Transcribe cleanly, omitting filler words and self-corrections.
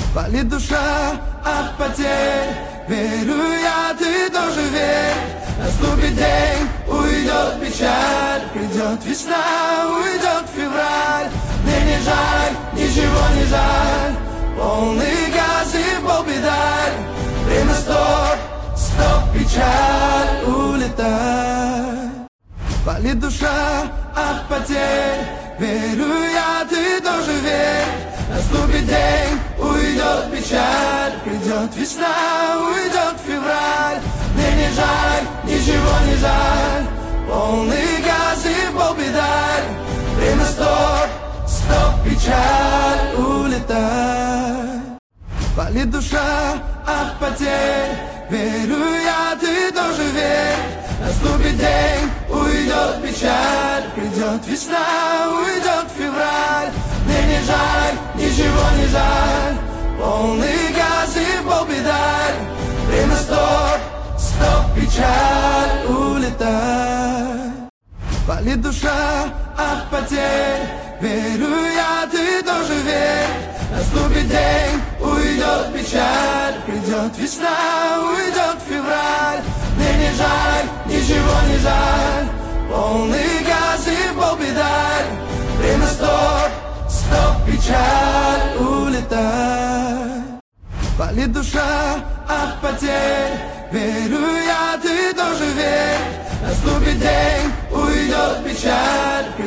Болит душа от потерь. Верю я, ты тоже верь. Наступит день, уйдет печаль. Придет весна, уйдет февраль. Мне не жаль, ничего не жаль. Полный газ и полпедаль. Время стоп, стоп, печаль, улетай. Болит душа от потерь. Верю я, ты тоже верь. Наступит день, уйдет печаль. Придет весна, уйдет февраль. Мне не жаль, ничего не жаль. Полный газ и полпедаль. Время стоп, стоп, печаль, улетай. Болит душа от потерь. Верю я, ты тоже верь. Наступит день, уйдет печаль. Придет весна, уйдет февраль. Мне не жаль, ничего не жаль. Полный газ и полпедаль. Время стоп, стоп, печаль, улетай. Болит душа от потерь. Верю я, ты тоже верь. Наступит день, уйдет печаль. Придет весна, уйдет февраль. Мне не жаль, ничего не жаль. Полный газ и полпедаль. Время стоп, стоп, печаль, улетай. Болит душа от потерь. Верю я, ты тоже верь. Наступит день, уйдет печаль.